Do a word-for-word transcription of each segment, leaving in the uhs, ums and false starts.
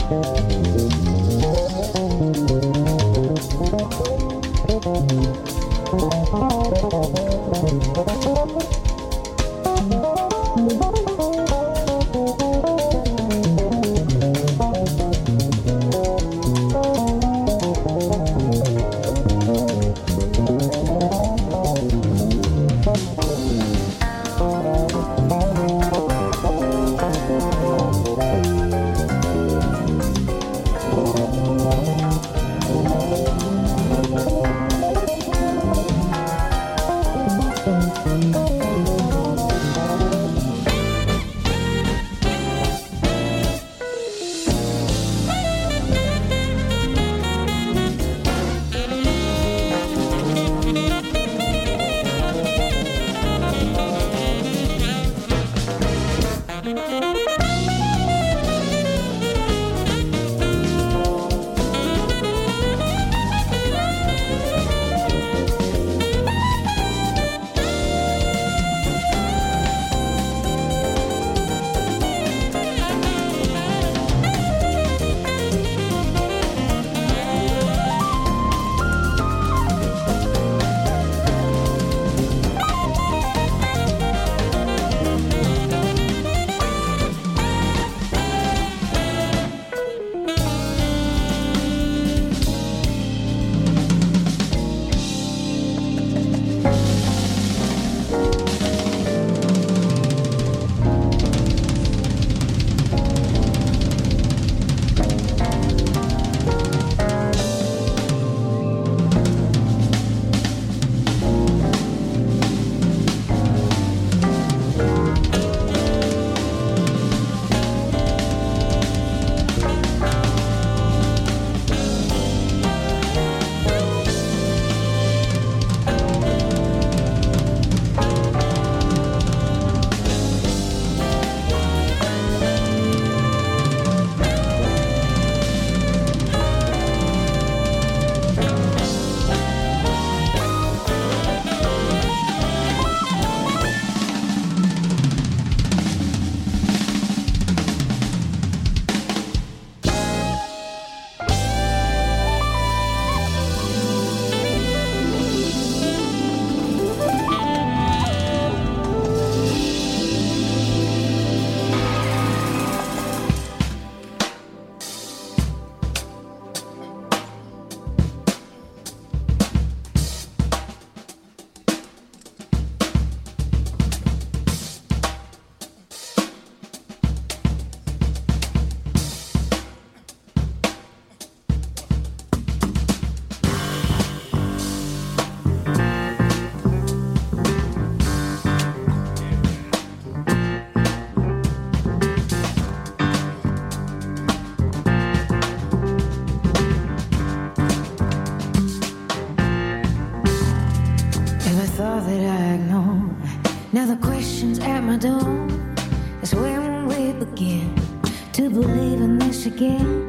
Now the question's at my door. It's when we begin to believe in this again.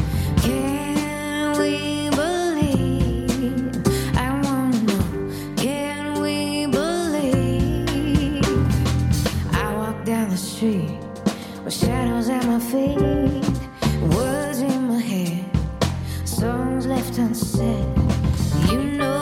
Can we believe? I wanna know. Can we believe? I walk down the street with shadows at my feet, words in my head, songs left unsaid. You know.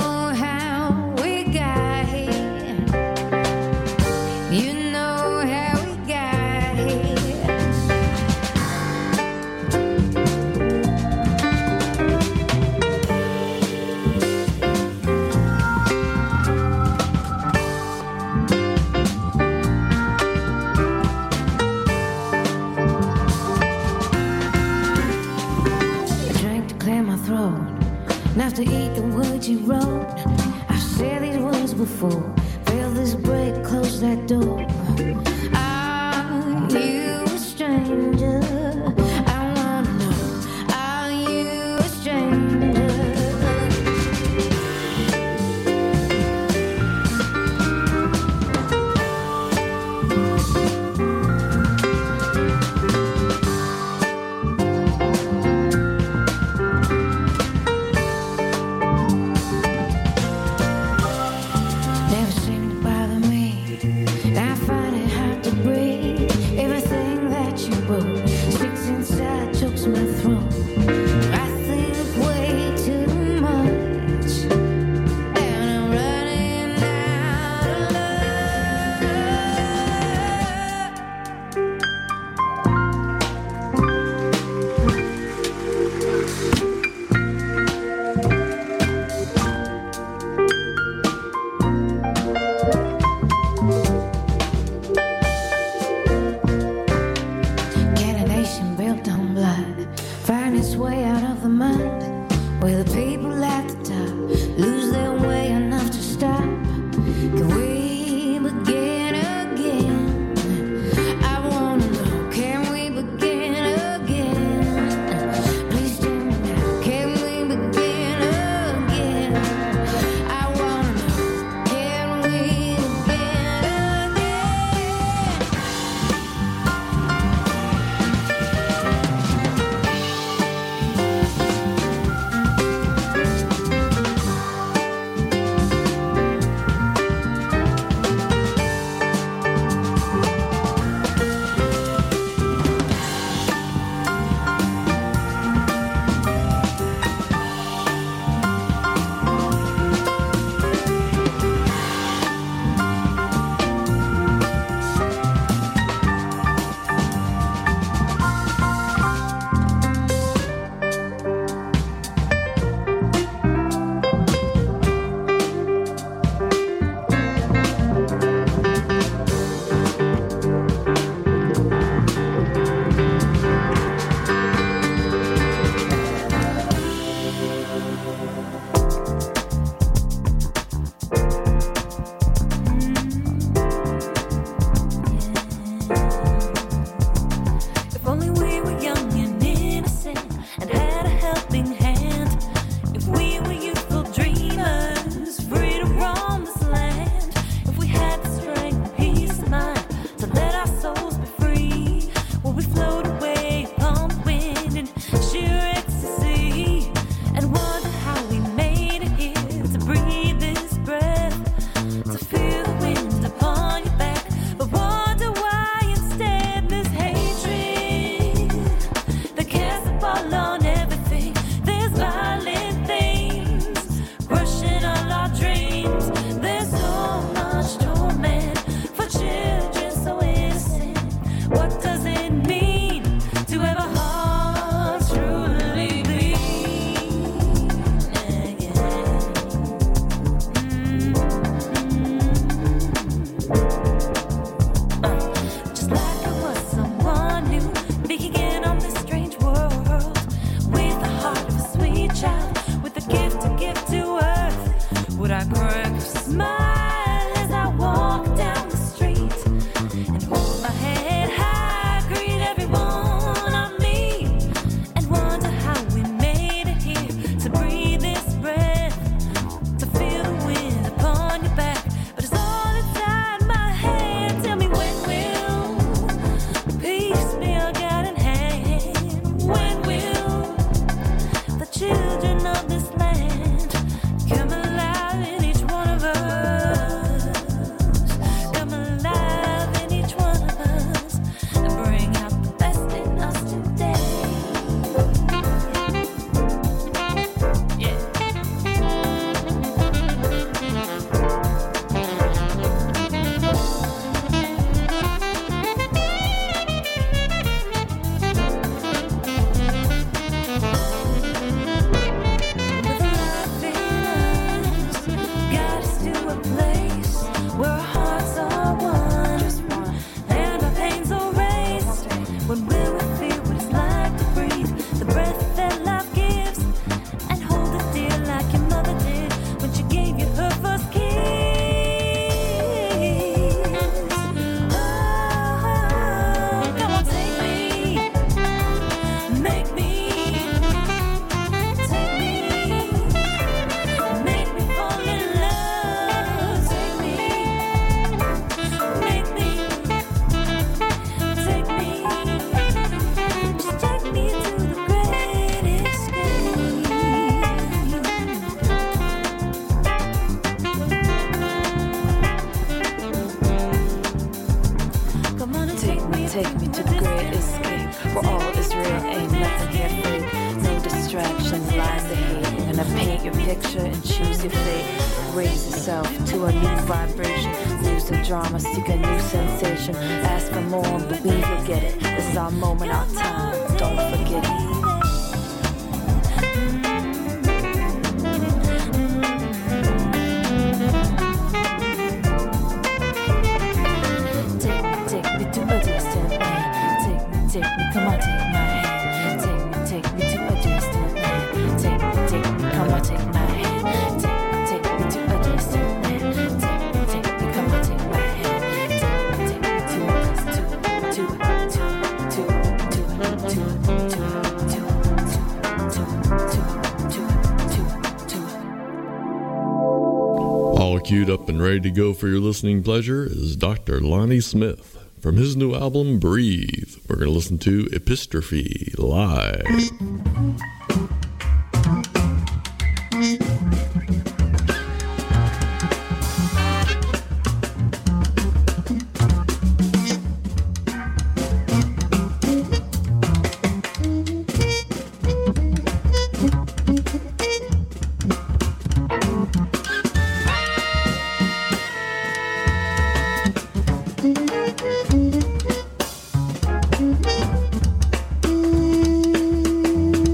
Enough to eat the words you wrote. I've said these words before. Feel this break, close that door. Are you a stranger? I wanna know. Are you a stranger? Never seemed to bother me. I find it hard control. I think way too much, and I'm running out of Get a nation built on blood, find its way out of the mud, where the people at the top lose their way enough to stop. Can we begin again? I wanna know, can we begin again? Please tell me now, can we begin again? I wanna know, can we begin again? your picture and choose your fate. Raise yourself to a new vibration. Lose the drama, seek a new sensation. Ask for more and believe you'll get it. This is our moment, our time. Don't forget it. Take me, come on, take my hand. Take me, take me to a distant land. Take me, take me, come on, take my hand. Take me, take me to a distant land. Take me, take me, come on, take my hand. Take me, take me to a place, to, to, to, to, to, to, to, to, to, to, to, to. All queued up and ready to go for your listening pleasure is Doctor Lonnie Smith. From his new album, Breathe, we're going to listen to Epistrophe live. Thank you.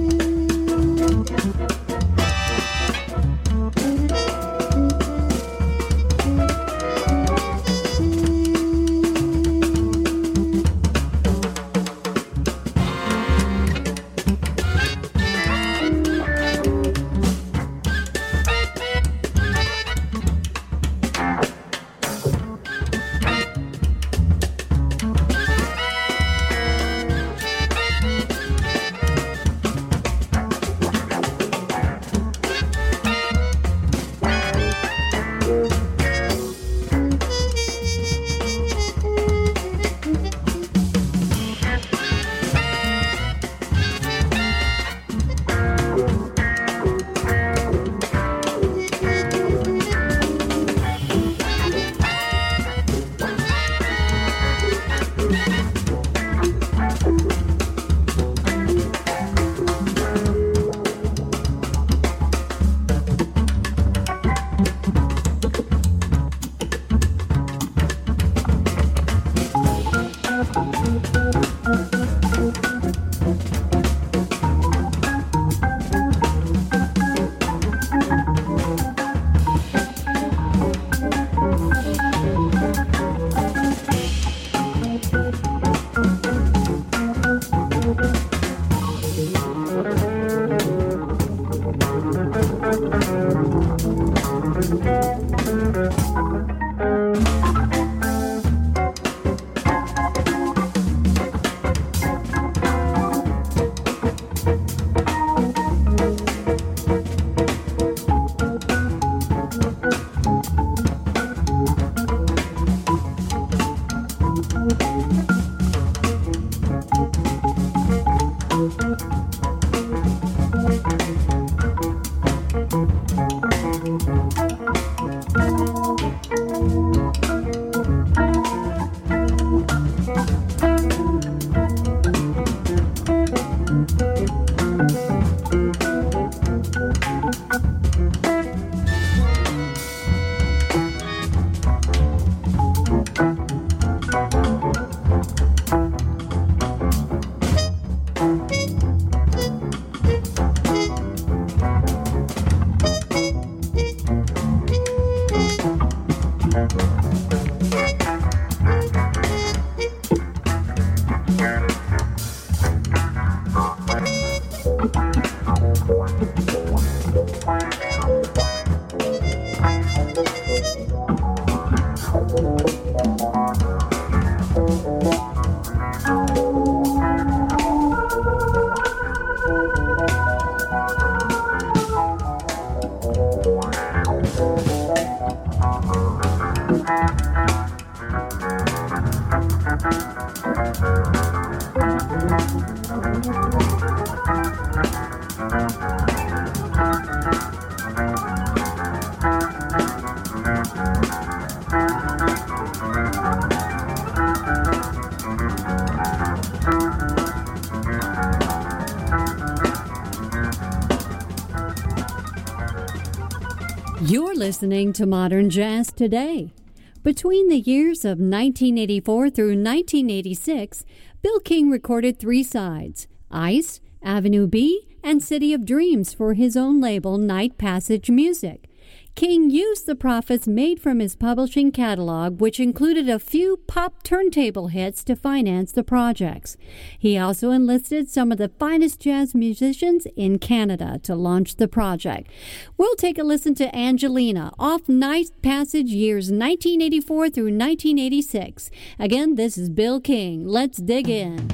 You're listening to Modern Jazz Today. Between the years of nineteen eighty-four through nineteen eighty-six, Bill King recorded three sides, Ice, Avenue B, and City of Dreams for his own label, Night Passage Music. King used the profits made from his publishing catalog, which included a few pop turntable hits, to finance the projects. He also enlisted some of the finest jazz musicians in Canada to launch the project. We'll take a listen to Angelina off Night Passage years nineteen eighty-four through nineteen eighty-six. Again, this is Bill King. Let's dig in.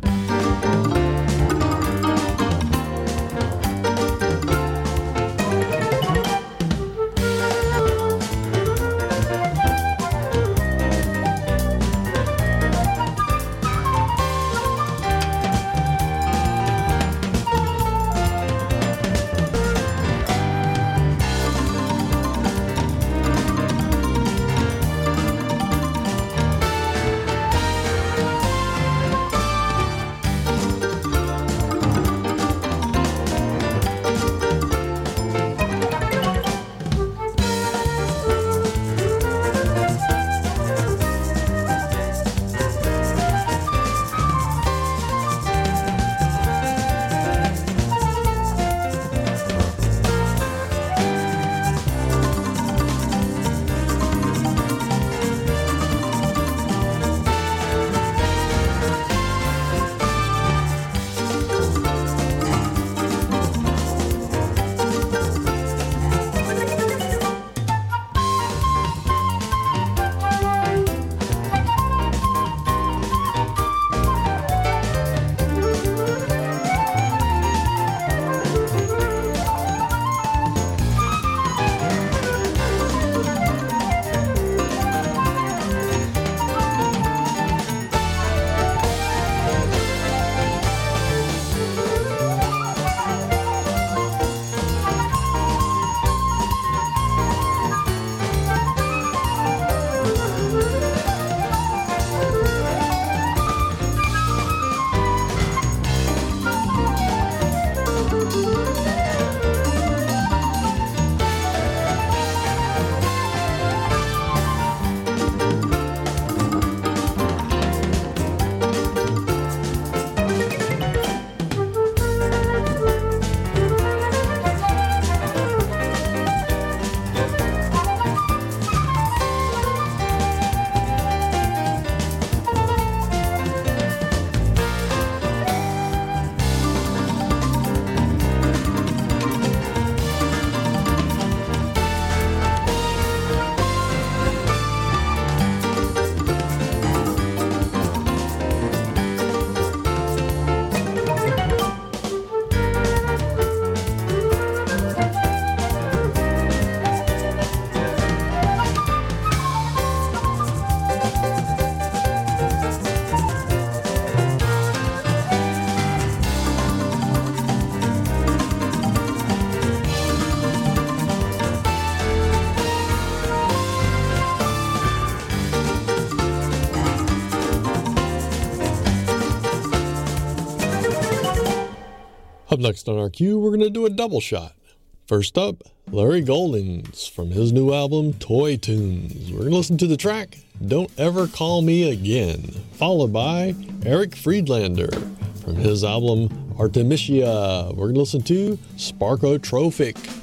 Up next on our queue, we're going to do a double shot. First up, Larry Goldings from his new album, Toy Tunes. We're going to listen to the track, Don't Ever Call Me Again, followed by Eric Friedlander from his album, Artemisia. We're going to listen to Sparkotrophic.